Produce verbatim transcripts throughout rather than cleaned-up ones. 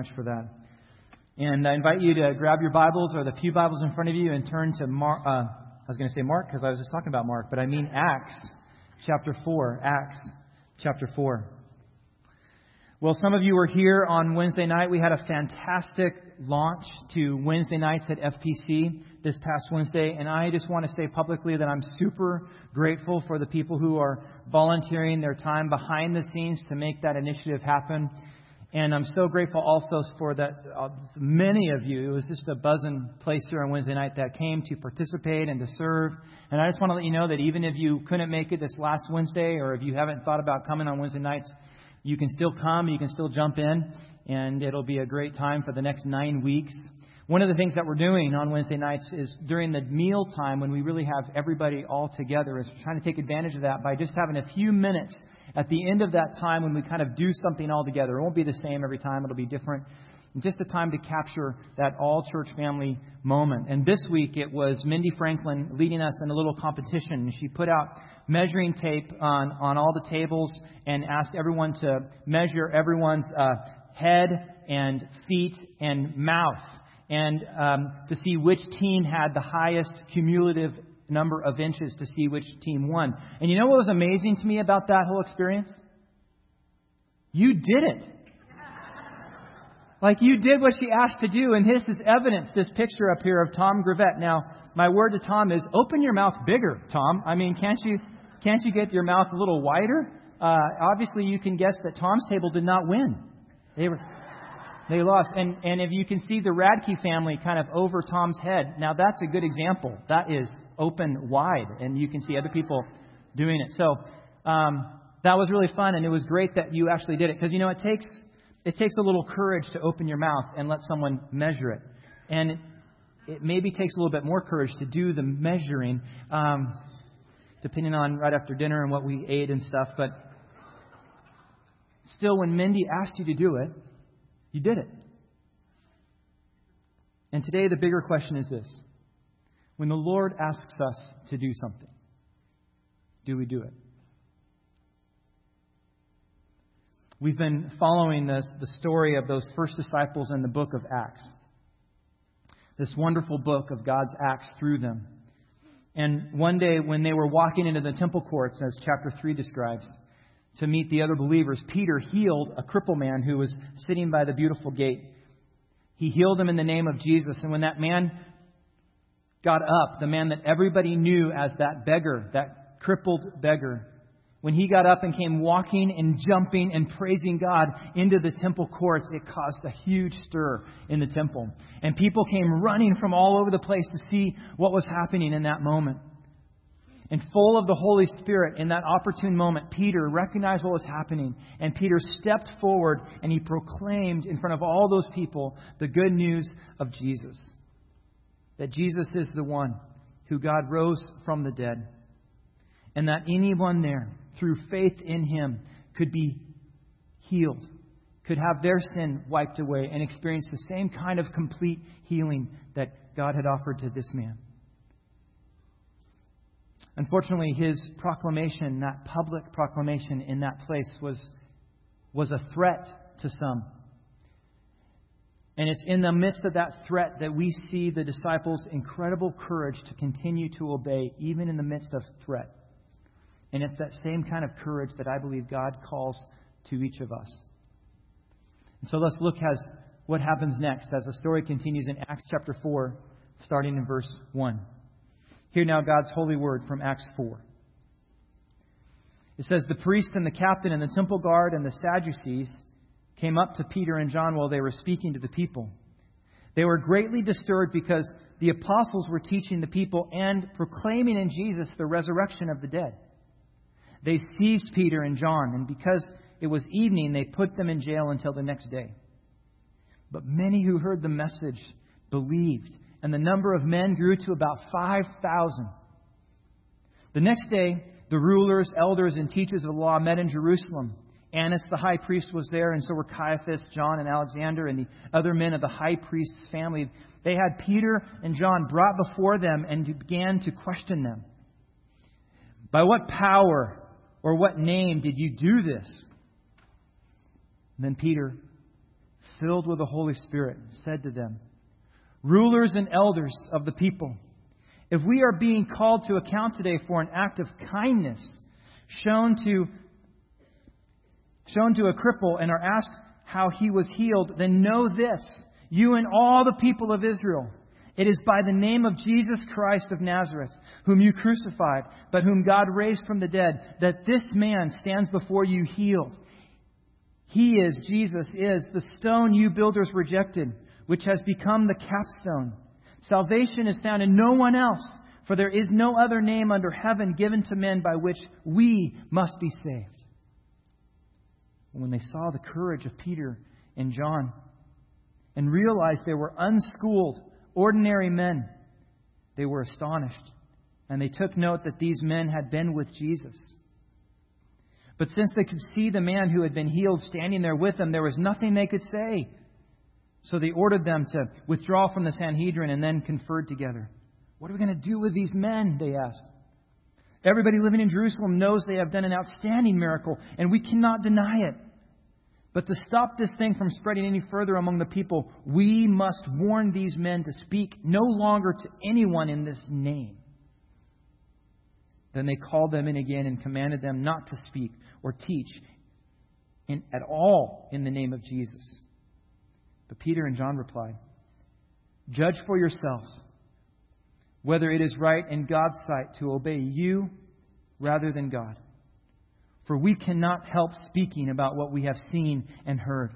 much for that. And I invite you to grab your Bibles or the pew Bibles in front of you and turn to Mark. Uh, I was going to say Mark because I was just talking about Mark, but I mean Acts chapter four. Acts chapter four. Well, some of you were here on Wednesday night. We had a fantastic launch to Wednesday nights at F P C this past Wednesday. And I just want to say publicly that I'm super grateful for the people who are volunteering their time behind the scenes to make that initiative happen. And I'm so grateful also for that uh, many of you, it was just a buzzing place here on Wednesday night that came to participate and to serve. And I just want to let you know that even if you couldn't make it this last Wednesday, or if you haven't thought about coming on Wednesday nights, you can still come, you can still jump in, and it'll be a great time for the next nine weeks. One of the things that we're doing on Wednesday nights is during the meal time, when we really have everybody all together, is trying to take advantage of that by just having a few minutes at the end of that time when we kind of do something all together. It won't be the same every time. It'll be different. Just a time to capture that all-church family moment. And this week it was Mindy Franklin leading us in a little competition. She put out measuring tape on, on all the tables and asked everyone to measure everyone's uh, head and feet and mouth, and um, to see which team had the highest cumulative number of inches to see which team won. And you know what was amazing to me about that whole experience? You did it. Like, you did what she asked to do, and this is evidence, this picture up here of Tom Gravett. Now, my word to Tom is, open your mouth bigger, Tom. I mean, can't you can't you get your mouth a little wider? Uh, obviously, you can guess that Tom's table did not win. They were they lost. And, and if you can see the Radke family kind of over Tom's head, now that's a good example. That is open wide, and you can see other people doing it. So um, that was really fun, and it was great that you actually did it, because, you know, it takes... It takes a little courage to open your mouth and let someone measure it. And it, it maybe takes a little bit more courage to do the measuring, um, depending on right after dinner and what we ate and stuff. But still, when Mindy asked you to do it, you did it. And today, the bigger question is this. When the Lord asks us to do something, do we do it? We've been following this, the story of those first disciples in the book of Acts. This wonderful book of God's acts through them. And one day when they were walking into the temple courts, as chapter three describes, to meet the other believers, Peter healed a crippled man who was sitting by the beautiful gate. He healed him in the name of Jesus. And when that man got up, the man that everybody knew as that beggar, that crippled beggar, when he got up and came walking and jumping and praising God into the temple courts, it caused a huge stir in the temple. And people came running from all over the place to see what was happening in that moment. And full of the Holy Spirit, in that opportune moment, Peter recognized what was happening. And Peter stepped forward and he proclaimed in front of all those people the good news of Jesus. That Jesus is the one who God rose from the dead. And that anyone there, through faith in Him, could be healed, could have their sin wiped away, and experience the same kind of complete healing that God had offered to this man. Unfortunately, his proclamation, that public proclamation in that place, was, was a threat to some. And it's in the midst of that threat that we see the disciples' incredible courage to continue to obey, even in the midst of threat. And it's that same kind of courage that I believe God calls to each of us. And so let's look at what happens next as the story continues in Acts chapter four, starting in verse one. Hear now God's holy word from Acts four. It says, "The priest and the captain and the temple guard and the Sadducees came up to Peter and John while they were speaking to the people. They were greatly disturbed because the apostles were teaching the people and proclaiming in Jesus the resurrection of the dead. They seized Peter and John, and because it was evening, they put them in jail until the next day. But many who heard the message believed, and the number of men grew to about five thousand. The next day, the rulers, elders, and teachers of the law met in Jerusalem. Annas the high priest was there, and so were Caiaphas, John, and Alexander, and the other men of the high priest's family. They had Peter and John brought before them and began to question them. 'By what power or what name did you do this?' And then Peter, filled with the Holy Spirit, said to them, "Rulers and elders of the people, if we are being called to account today for an act of kindness shown to, shown to a cripple and are asked how he was healed, then know this, you and all the people of Israel. It is by the name of Jesus Christ of Nazareth, whom you crucified, but whom God raised from the dead, that this man stands before you healed. He is, Jesus is, the stone you builders rejected, which has become the capstone. Salvation is found in no one else, for there is no other name under heaven given to men by which we must be saved." When they saw the courage of Peter and John and realized they were unschooled, ordinary men, they were astonished, and they took note that these men had been with Jesus. But since they could see the man who had been healed standing there with them, there was nothing they could say. So they ordered them to withdraw from the Sanhedrin and then conferred together. "What are we going to do with these men?" they asked. "Everybody living in Jerusalem knows they have done an outstanding miracle, and we cannot deny it. But to stop this thing from spreading any further among the people, we must warn these men to speak no longer to anyone in this name." Then they called them in again and commanded them not to speak or teach in, at all in the name of Jesus. But Peter and John replied, "Judge for yourselves whether it is right in God's sight to obey you rather than God. For we cannot help speaking about what we have seen and heard."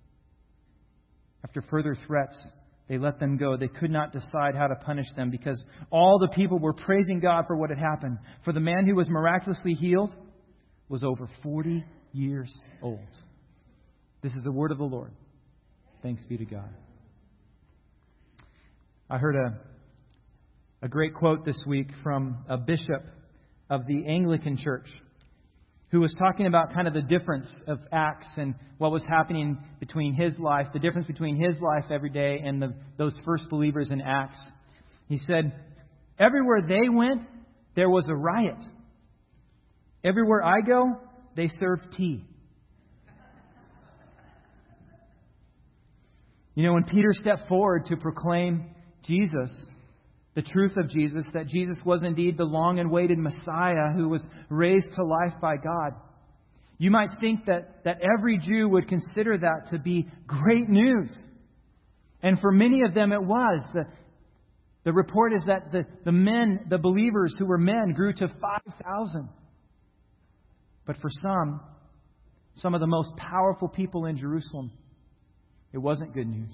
After further threats, they let them go. They could not decide how to punish them because all the people were praising God for what had happened. For the man who was miraculously healed was over forty years old. This is the word of the Lord. Thanks be to God. I heard a, a great quote this week from a bishop of the Anglican Church who was talking about kind of the difference of Acts and what was happening between his life, the difference between his life every day and the, those first believers in Acts. He said, "Everywhere they went, there was a riot. Everywhere I go, they serve tea." You know, when Peter stepped forward to proclaim Jesus, the truth of Jesus, that Jesus was indeed the long and awaited Messiah who was raised to life by God, you might think that, that every Jew would consider that to be great news. And for many of them it was. The, the report is that the, the men, the believers who were men, grew to five thousand. But for some, some of the most powerful people in Jerusalem, it wasn't good news.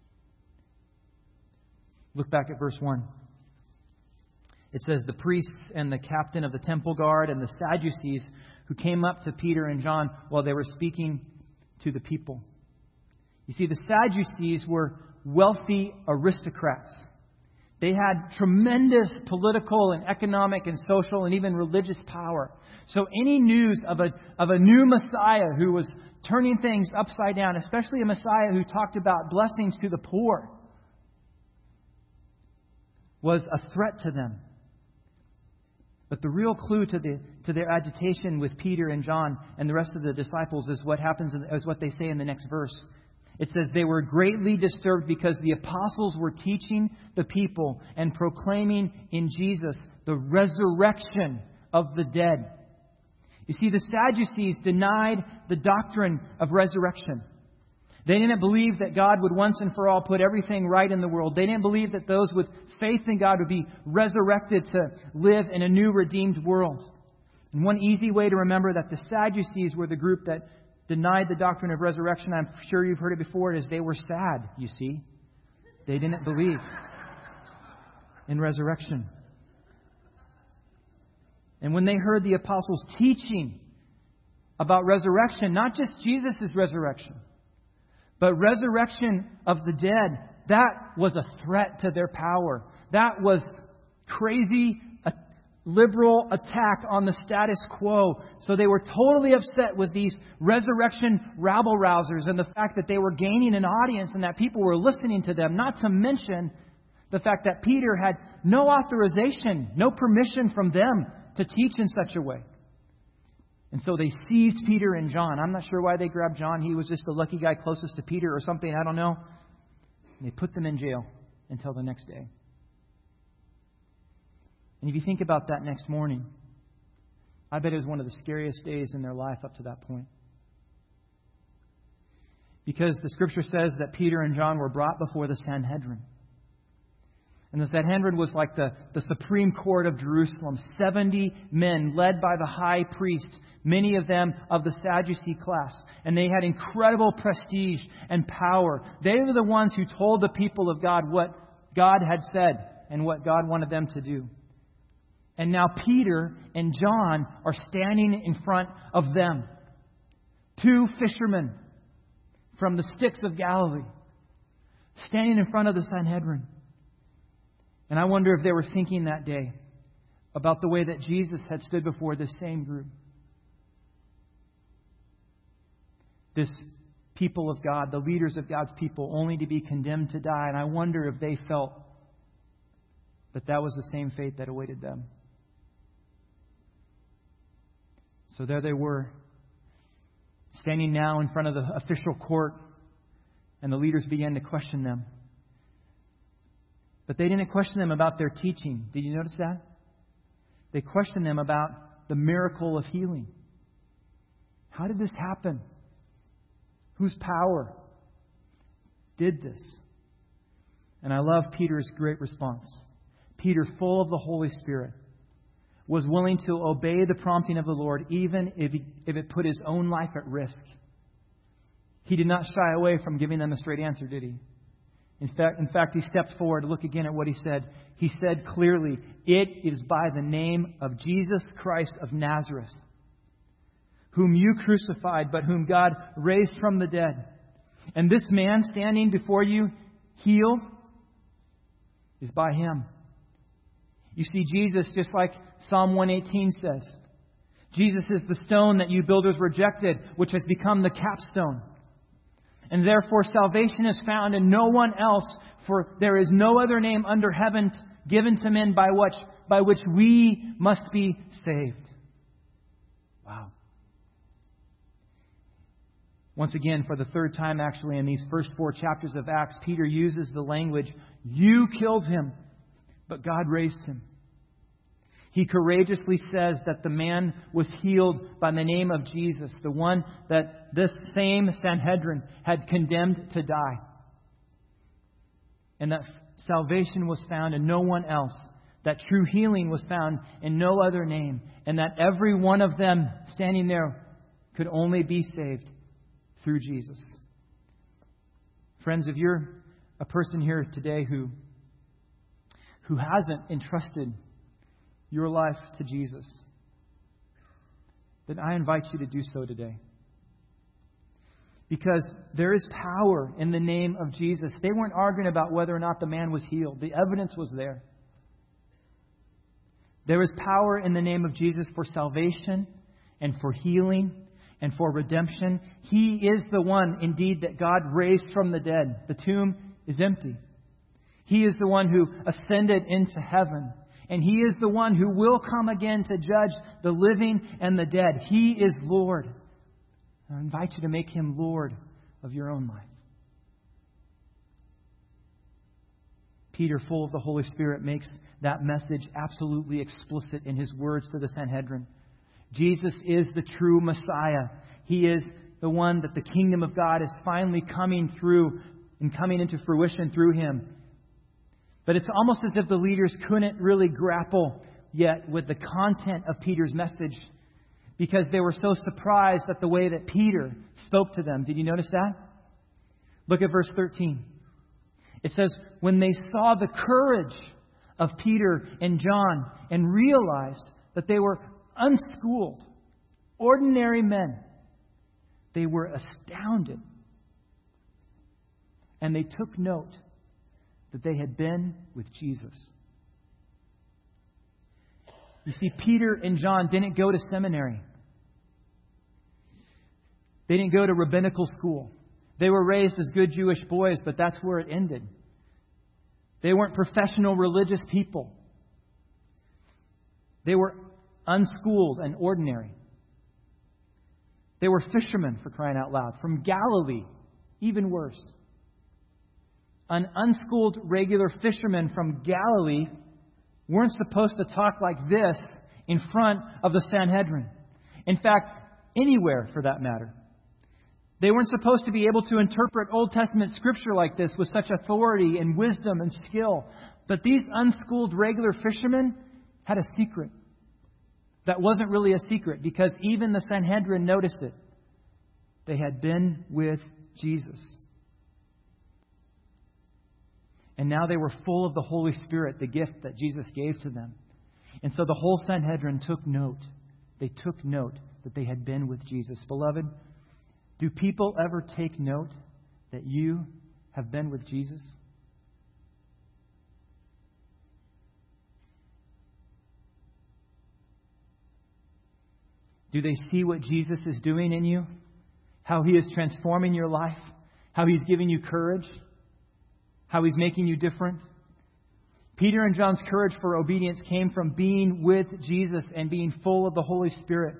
Look back at verse one. It says, "The priests and the captain of the temple guard and the Sadducees who came up to Peter and John while they were speaking to the people." You see, the Sadducees were wealthy aristocrats. They had tremendous political and economic and social and even religious power. So any news of a, of a new Messiah who was turning things upside down, especially a Messiah who talked about blessings to the poor, was a threat to them. But the real clue to the to their agitation with Peter and John and the rest of the disciples is what happens, in, is what they say in the next verse. It says, "They were greatly disturbed because the apostles were teaching the people and proclaiming in Jesus the resurrection of the dead." You see, the Sadducees denied the doctrine of resurrection. They didn't believe that God would once and for all put everything right in the world. They didn't believe that those with faith in God would be resurrected to live in a new redeemed world. And one easy way to remember that the Sadducees were the group that denied the doctrine of resurrection, I'm sure you've heard it before, is they were sad, you see. They didn't believe in resurrection. And when they heard the apostles teaching about resurrection, not just Jesus' resurrection, but resurrection of the dead, that was a threat to their power. That was crazy, a liberal attack on the status quo. So they were totally upset with these resurrection rabble-rousers and the fact that they were gaining an audience and that people were listening to them. Not to mention the fact that Peter had no authorization, no permission from them to teach in such a way. And so they seized Peter and John. I'm not sure why they grabbed John. He was just the lucky guy closest to Peter or something. I don't know. And they put them in jail until the next day. And if you think about that next morning, I bet it was one of the scariest days in their life up to that point. Because the Scripture says that Peter and John were brought before the Sanhedrin. And the Sanhedrin was like the, the Supreme Court of Jerusalem. seventy men led by the high priest, many of them of the Sadducee class. And they had incredible prestige and power. They were the ones who told the people of God what God had said and what God wanted them to do. And now Peter and John are standing in front of them. Two fishermen from the Styx of Galilee, standing in front of the Sanhedrin. And I wonder if they were thinking that day about the way that Jesus had stood before this same group. This people of God, the leaders of God's people, only to be condemned to die. And I wonder if they felt that that was the same fate that awaited them. So there they were, standing now in front of the official court, and the leaders began to question them. But they didn't question them about their teaching. Did you notice that? They questioned them about the miracle of healing. How did this happen? Whose power did this? And I love Peter's great response. Peter, full of the Holy Spirit, was willing to obey the prompting of the Lord, even if, he, if it put his own life at risk. He did not shy away from giving them a straight answer, did he? In fact, in fact, he stepped forward to look again at what he said. He said clearly, "It is by the name of Jesus Christ of Nazareth, whom you crucified, but whom God raised from the dead. And this man standing before you, healed, is by Him." You see, Jesus, just like Psalm one eighteen says, Jesus is the stone that you builders rejected, which has become the capstone. And therefore salvation is found in no one else, for there is no other name under heaven given to men by which, by which we must be saved. Wow. Once again, for the third time actually in these first four chapters of Acts, Peter uses the language, "You killed him, but God raised him." He courageously says that the man was healed by the name of Jesus, the one that this same Sanhedrin had condemned to die. And that salvation was found in no one else. That true healing was found in no other name. And that every one of them standing there could only be saved through Jesus. Friends, if you're a person here today who, who hasn't entrusted your life to Jesus, then I invite you to do so today. Because there is power in the name of Jesus. They weren't arguing about whether or not the man was healed. The evidence was there. There is power in the name of Jesus for salvation and for healing and for redemption. He is the one, indeed, that God raised from the dead. The tomb is empty. He is the one who ascended into heaven. And He is the one who will come again to judge the living and the dead. He is Lord. I invite you to make Him Lord of your own life. Peter, full of the Holy Spirit, makes that message absolutely explicit in his words to the Sanhedrin. Jesus is the true Messiah. He is the one that the kingdom of God is finally coming through and coming into fruition through Him. But it's almost as if the leaders couldn't really grapple yet with the content of Peter's message because they were so surprised at the way that Peter spoke to them. Did you notice that? Look at verse thirteen. It says, when they saw the courage of Peter and John and realized that they were unschooled, ordinary men, they were astounded. And they took note that they had been with Jesus. You see, Peter and John didn't go to seminary. They didn't go to rabbinical school. They were raised as good Jewish boys, but that's where it ended. They weren't professional religious people. They were unschooled and ordinary. They were fishermen, for crying out loud, from Galilee, even worse. An unschooled regular fisherman from Galilee weren't supposed to talk like this in front of the Sanhedrin. In fact, anywhere for that matter. They weren't supposed to be able to interpret Old Testament scripture like this with such authority and wisdom and skill. But these unschooled regular fishermen had a secret. That wasn't really a secret because even the Sanhedrin noticed it. They had been with Jesus. And now they were full of the Holy Spirit, the gift that Jesus gave to them. And so the whole Sanhedrin took note. They took note that they had been with Jesus. Beloved, do people ever take note that you have been with Jesus? Do they see what Jesus is doing in you? How He is transforming your life? How He's giving you courage? How He's making you different? Peter and John's courage for obedience came from being with Jesus and being full of the Holy Spirit.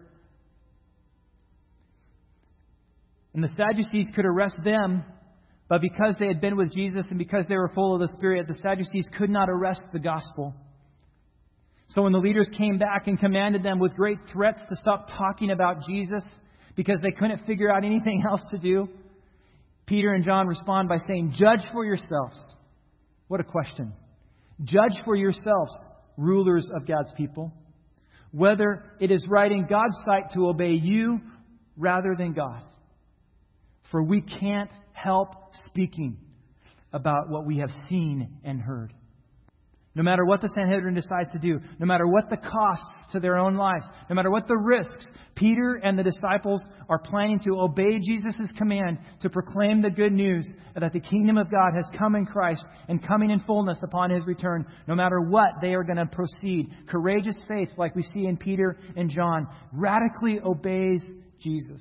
And the Sadducees could arrest them, but because they had been with Jesus and because they were full of the Spirit, the Sadducees could not arrest the gospel. So when the leaders came back and commanded them with great threats to stop talking about Jesus because they couldn't figure out anything else to do, Peter and John respond by saying, "Judge for yourselves." What a question. Judge for yourselves, rulers of God's people, whether it is right in God's sight to obey you rather than God. For we can't help speaking about what we have seen and heard. No matter what the Sanhedrin decides to do, no matter what the costs to their own lives, no matter what the risks, Peter and the disciples are planning to obey Jesus' command to proclaim the good news that the kingdom of God has come in Christ and coming in fullness upon His return. No matter what, they are going to proceed. Courageous faith, like we see in Peter and John, radically obeys Jesus.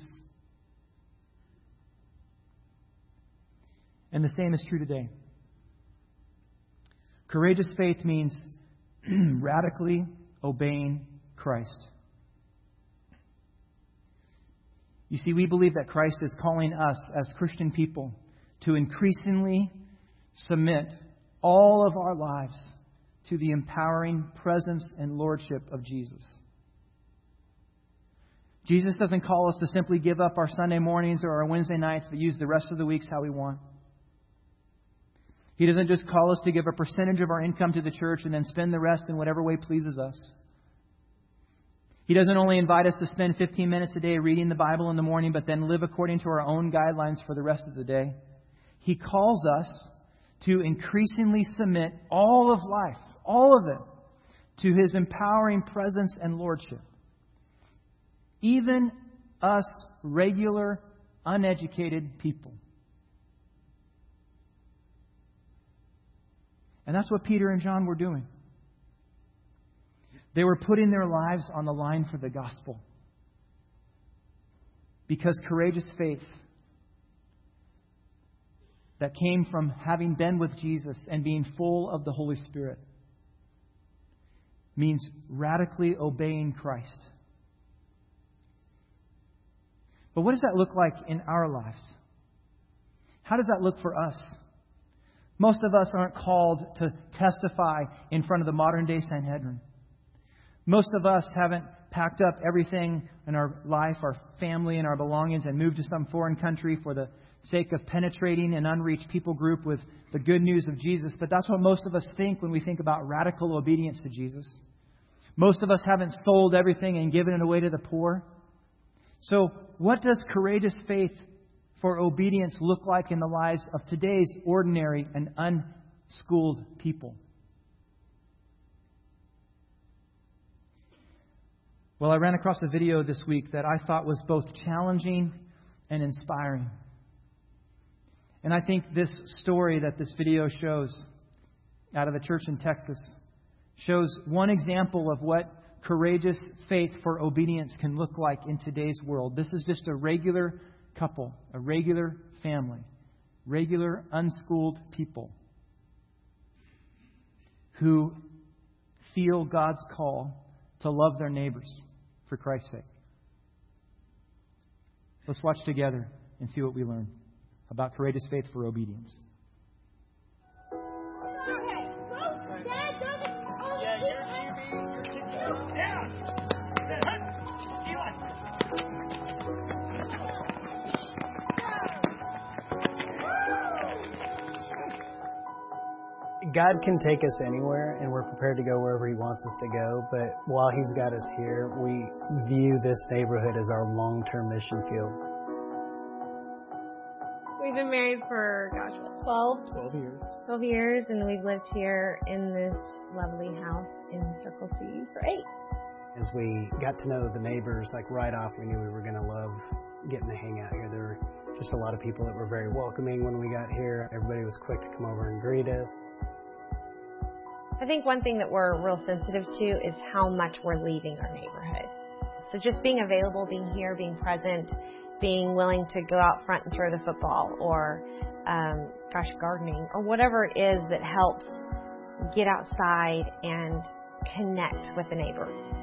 And the same is true today. Courageous faith means radically obeying Christ. You see, we believe that Christ is calling us as Christian people to increasingly submit all of our lives to the empowering presence and lordship of Jesus. Jesus doesn't call us to simply give up our Sunday mornings or our Wednesday nights, but use the rest of the weeks how we want. He doesn't just call us to give a percentage of our income to the church and then spend the rest in whatever way pleases us. He doesn't only invite us to spend fifteen minutes a day reading the Bible in the morning, but then live according to our own guidelines for the rest of the day. He calls us to increasingly submit all of life, all of it, to His empowering presence and lordship. Even us regular, uneducated people. And that's what Peter and John were doing. They were putting their lives on the line for the gospel. Because courageous faith that came from having been with Jesus and being full of the Holy Spirit means radically obeying Christ. But what does that look like in our lives? How does that look for us? Most of us aren't called to testify in front of the modern day Sanhedrin. Most of us haven't packed up everything in our life, our family, and our belongings and moved to some foreign country for the sake of penetrating an unreached people group with the good news of Jesus. But that's what most of us think when we think about radical obedience to Jesus. Most of us haven't sold everything and given it away to the poor. So what does courageous faith for obedience look like in the lives of today's ordinary and unschooled people? Well, I ran across a video this week that I thought was both challenging and inspiring. And I think this story that this video shows out of a church in Texas shows one example of what courageous faith for obedience can look like in today's world. This is just a regular couple, a regular family, regular unschooled people who feel God's call to love their neighbors for Christ's sake. Let's watch together and see what we learn about courageous faith for obedience. God can take us anywhere, and we're prepared to go wherever He wants us to go. But while He's got us here, we view this neighborhood as our long-term mission field. We've been married for, gosh, what, twelve? twelve years. twelve years, and we've lived here in this lovely house in Circle C for eight. As we got to know the neighbors, like right off, we knew we were going to love getting to hang out here. There were just a lot of people that were very welcoming when we got here. Everybody was quick to come over and greet us. I think one thing that we're real sensitive to is how much we're leaving our neighborhood. So just being available, being here, being present, being willing to go out front and throw the football or, um, gosh, gardening or whatever it is that helps get outside and connect with the neighbor.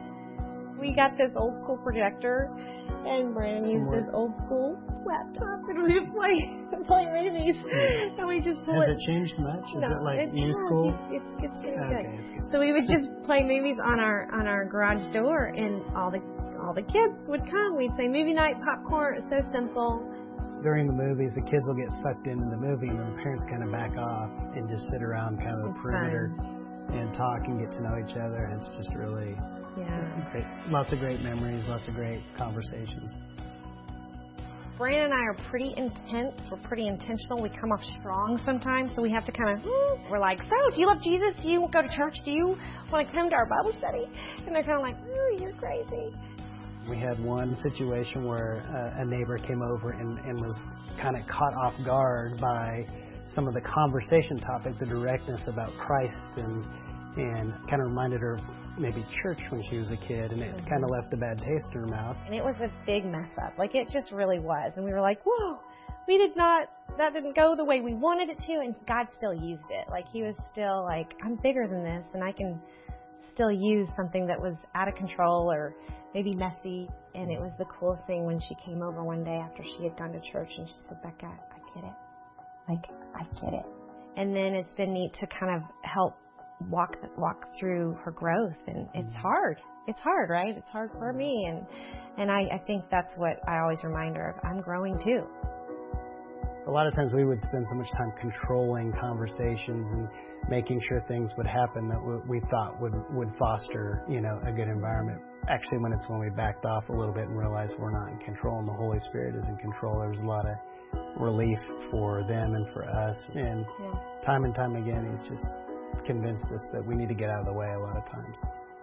We got this old school projector, and Brandon used his old school laptop, and we would play, play movies. And we just Has it changed much? Is no, it like it's new not. school? It's, it's, it's very Okay, good. it's good. So we would just play movies on our on our garage door, and all the all the kids would come. We'd say movie night, popcorn. It's so simple. During the movies, the kids will get sucked into the movie, and then the parents kind of back off and just sit around kind of the It's perimeter fun. and talk and get to know each other. And it's just really Yeah. great. Lots of great memories, lots of great conversations. Brandon and I are pretty intense. We're pretty intentional. We come off strong sometimes, so we have to kind of, we're like, so, do you love Jesus? Do you go to church? Do you want to come to our Bible study? And they're kind of like, oh, you're crazy. We had one situation where uh, a neighbor came over and, and was kind of caught off guard by some of the conversation topic, the directness about Christ, and and kind of reminded her of maybe church when she was a kid, and it mm-hmm. kind of left a bad taste in her mouth. And it was a big mess up. Like, it just really was. And we were like, whoa, we did not, that didn't go the way we wanted it to, and God still used it. Like, He was still like, I'm bigger than this, and I can still use something that was out of control or maybe messy. And it was the coolest thing when she came over one day after she had gone to church, and she said, Becca, I get it. Like, I get it. And then it's been neat to kind of help walk walk through her growth, and it's hard. It's hard, right? It's hard for me, and and I, I think that's what I always remind her of. I'm growing too. So a lot of times we would spend so much time controlling conversations and making sure things would happen that we thought would, would foster, you know, a good environment. Actually, when it's when we backed off a little bit and realized we're not in control and the Holy Spirit is in control, there was a lot of relief for them and for us. And yeah. time and time again, He's just convinced us that we need to get out of the way a lot of times.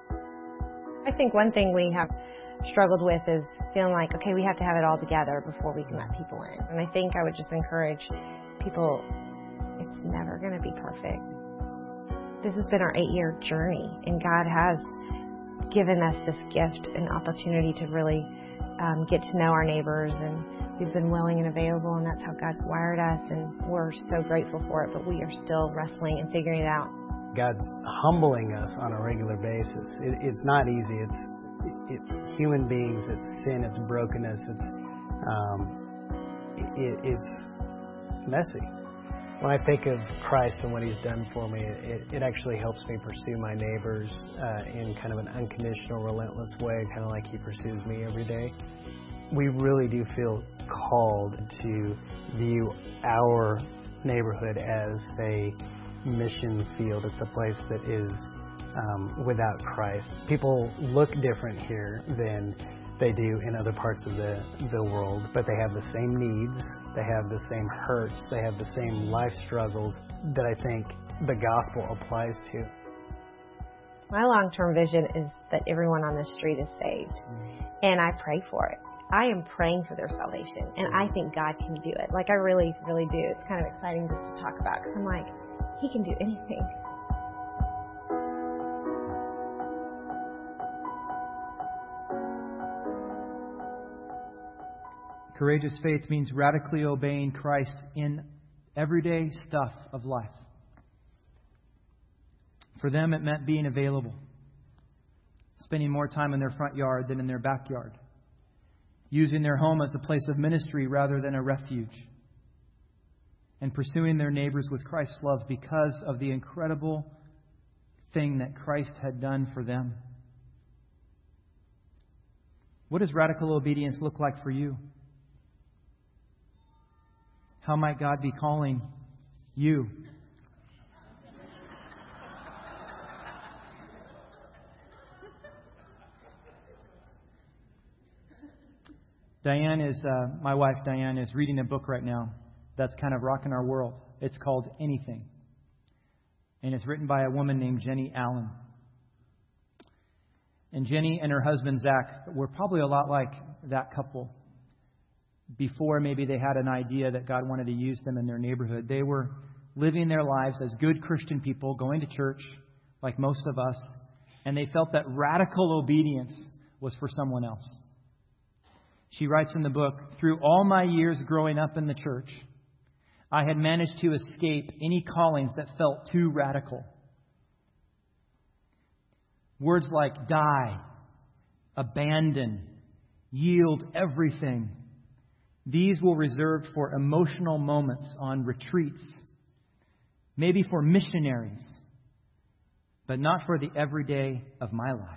I think one thing we have struggled with is feeling like, okay, we have to have it all together before we can let people in. And I think I would just encourage people, it's never going to be perfect. This has been our eight-year journey, and God has given us this gift and opportunity to really um, get to know our neighbors, and we've been willing and available, and that's how God's wired us, and we're so grateful for it, but we are still wrestling and figuring it out. God's humbling us on a regular basis. It, it's not easy. It's it's human beings. It's sin. It's brokenness. It's um, it, it's messy. When I think of Christ and what He's done for me, it, it actually helps me pursue my neighbors uh, in kind of an unconditional, relentless way, kind of like He pursues me every day. We really do feel called to view our neighborhood as a mission field. It's a place that is um, without Christ. People look different here than they do in other parts of the, the world, but they have the same needs, they have the same hurts, they have the same life struggles that I think the gospel applies to. My long-term vision is that everyone on the street is saved, mm-hmm. and I pray for it. I am praying for their salvation, and I think God can do it. Like, I really, really do. It's kind of exciting just to talk about, because I'm like, He can do anything. Courageous faith means radically obeying Christ in everyday stuff of life. For them, it meant being available, spending more time in their front yard than in their backyard. using their home as a place of ministry rather than a refuge, and pursuing their neighbors with Christ's love because of the incredible thing that Christ had done for them. What does radical obedience look like for you? How might God be calling you? Diane is, uh, my wife Diane is reading a book right now that's kind of rocking our world. It's called Anything. And it's written by a woman named Jenny Allen. And Jenny and her husband Zach were probably a lot like that couple before maybe they had an idea that God wanted to use them in their neighborhood. They were living their lives as good Christian people, going to church like most of us, and they felt that radical obedience was for someone else. She writes in the book, "Through all my years growing up in the church, I had managed to escape any callings that felt too radical. Words like die, abandon, yield everything. These were reserved for emotional moments on retreats, maybe for missionaries, but not for the everyday of my life."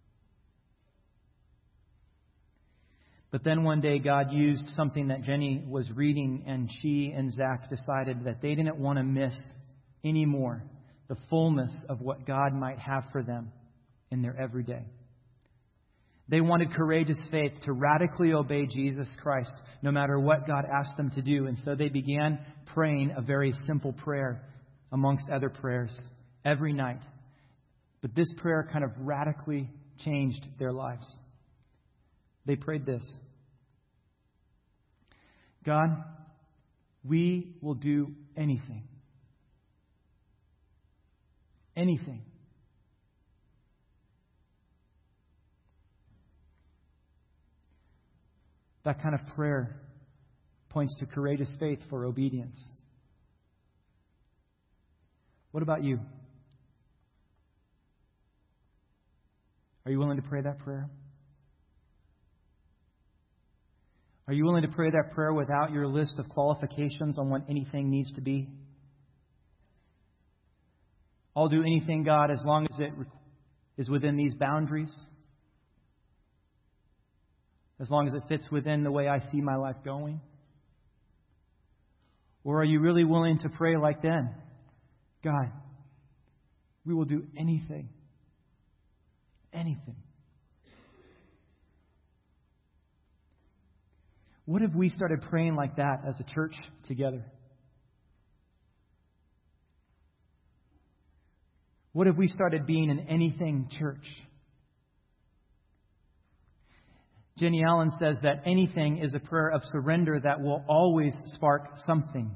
But then one day God used something that Jenny was reading, and she and Zach decided that they didn't want to miss anymore the fullness of what God might have for them in their everyday. They wanted courageous faith to radically obey Jesus Christ no matter what God asked them to do. And so they began praying a very simple prayer amongst other prayers every night. But this prayer kind of radically changed their lives. They prayed this: God, we will do anything. Anything. That kind of prayer points to courageous faith for obedience. What about you? Are you willing to pray that prayer? Are you willing to pray that prayer without your list of qualifications on what anything needs to be? I'll do anything, God, as long as it is within these boundaries. As long as it fits within the way I see my life going? Or are you really willing to pray like then? God, we will do anything. Anything. What if we started praying like that as a church together? What if we started being an anything church? Jenny Allen says that anything is a prayer of surrender that will always spark something.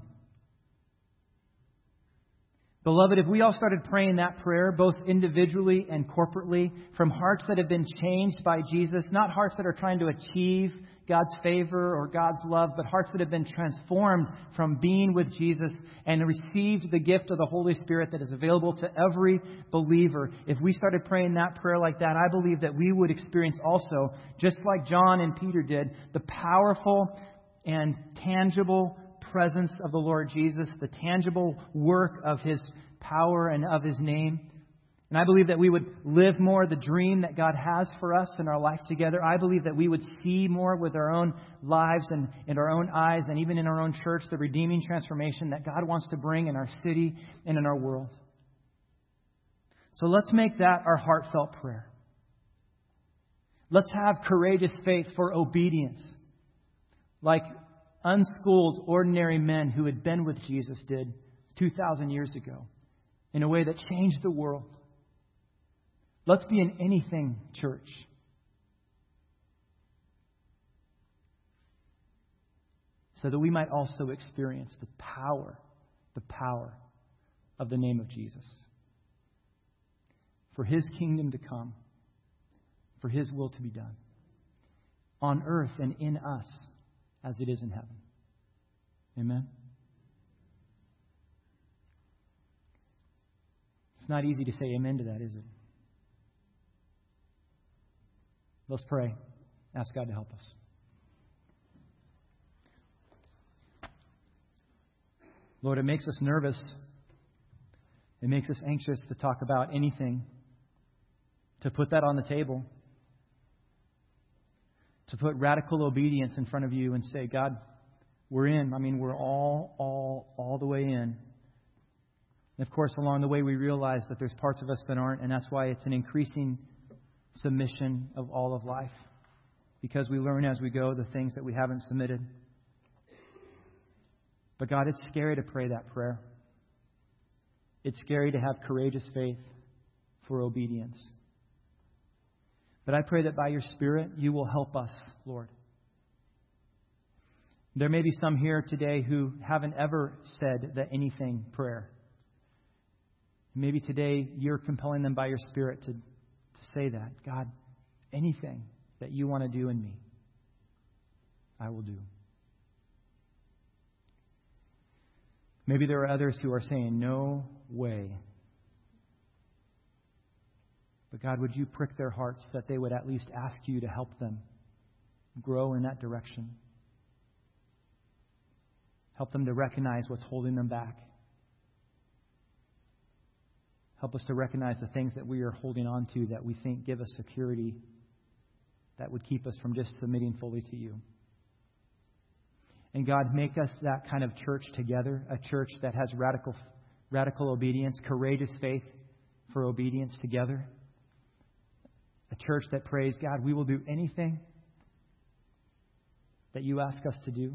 Beloved, if we all started praying that prayer, both individually and corporately, from hearts that have been changed by Jesus, not hearts that are trying to achieve God's favor or God's love, but hearts that have been transformed from being with Jesus and received the gift of the Holy Spirit that is available to every believer. If we started praying that prayer like that, I believe that we would experience also, just like John and Peter did, the powerful and tangible presence of the Lord Jesus, the tangible work of His power and of His name. And I believe that we would live more the dream that God has for us in our life together. I believe that we would see more with our own lives and in our own eyes and even in our own church the redeeming transformation that God wants to bring in our city and in our world. So let's make that our heartfelt prayer. Let's have courageous faith for obedience, like unschooled, ordinary men who had been with Jesus did two thousand years ago in a way that changed the world. Let's be an anything church. So that we might also experience the power, the power of the name of Jesus. For His kingdom to come, for His will to be done, on earth and in us as it is in heaven. Amen. It's not easy to say amen to that, is it? Let's pray. Ask God to help us. Lord, it makes us nervous. It makes us anxious to talk about anything, to put that on the table, to put radical obedience in front of you and say, God, we're in. I mean, we're all, all, all the way in. And of course, along the way, we realize that there's parts of us that aren't, and that's why it's an increasing submission of all of life. Because we learn as we go the things that we haven't submitted. But God, it's scary to pray that prayer. It's scary to have courageous faith for obedience. But I pray that by your Spirit, you will help us, Lord. There may be some here today who haven't ever said the anything prayer. Maybe today you're compelling them by your Spirit to, to say that. God, anything that you want to do in me, I will do. Maybe there are others who are saying, no way. But God, would you prick their hearts that they would at least ask you to help them grow in that direction? Help them to recognize what's holding them back. Help us to recognize the things that we are holding on to that we think give us security that would keep us from just submitting fully to you. And God, make us that kind of church together, a church that has radical, radical obedience, courageous faith for obedience together. A church that prays, God, we will do anything that you ask us to do.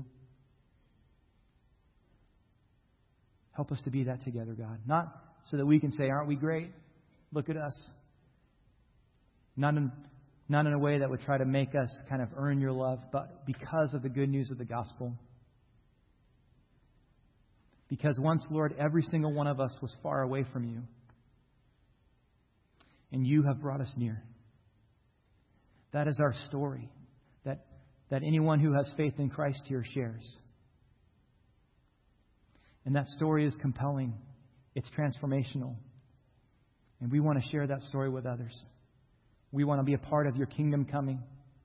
Help us to be that together, God. Not so that we can say, aren't we great? Look at us. Not in, not in a way that would try to make us kind of earn your love, but because of the good news of the gospel. Because once, Lord, every single one of us was far away from you. And you have brought us near. That is our story that, that anyone who has faith in Christ here shares. And that story is compelling. It's transformational. And we want to share that story with others. We want to be a part of your kingdom coming.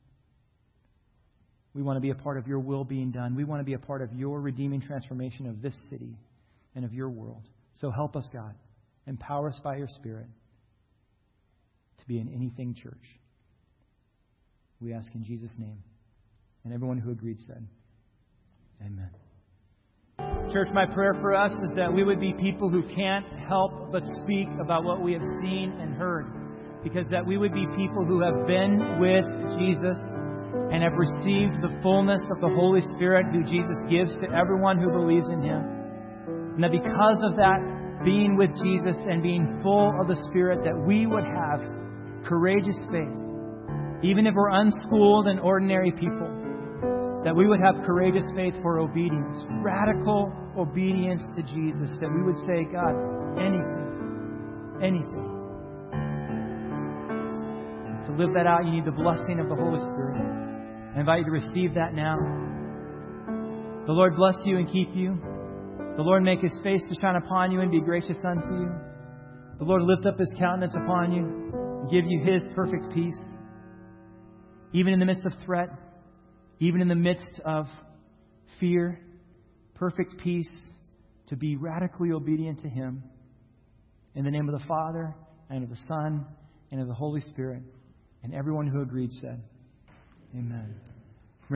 We want to be a part of your will being done. We want to be a part of your redeeming transformation of this city and of your world. So help us, God. Empower us by your Spirit to be an anything church. We ask in Jesus' name. And everyone who agreed said, amen. Church, my prayer for us is that we would be people who can't help but speak about what we have seen and heard. Because that we would be people who have been with Jesus and have received the fullness of the Holy Spirit who Jesus gives to everyone who believes in Him. And that because of that, being with Jesus and being full of the Spirit, that we would have courageous faith. Even if we're unschooled and ordinary people, that we would have courageous faith for obedience, radical obedience to Jesus, that we would say, God, anything, anything. To live that out, you need the blessing of the Holy Spirit. I invite you to receive that now. The Lord bless you and keep you. The Lord make His face to shine upon you and be gracious unto you. The Lord lift up His countenance upon you and give you His perfect peace. Even in the midst of threat, even in the midst of fear, perfect peace to be radically obedient to Him. In the name of the Father, and of the Son, and of the Holy Spirit. And everyone who agreed said, amen.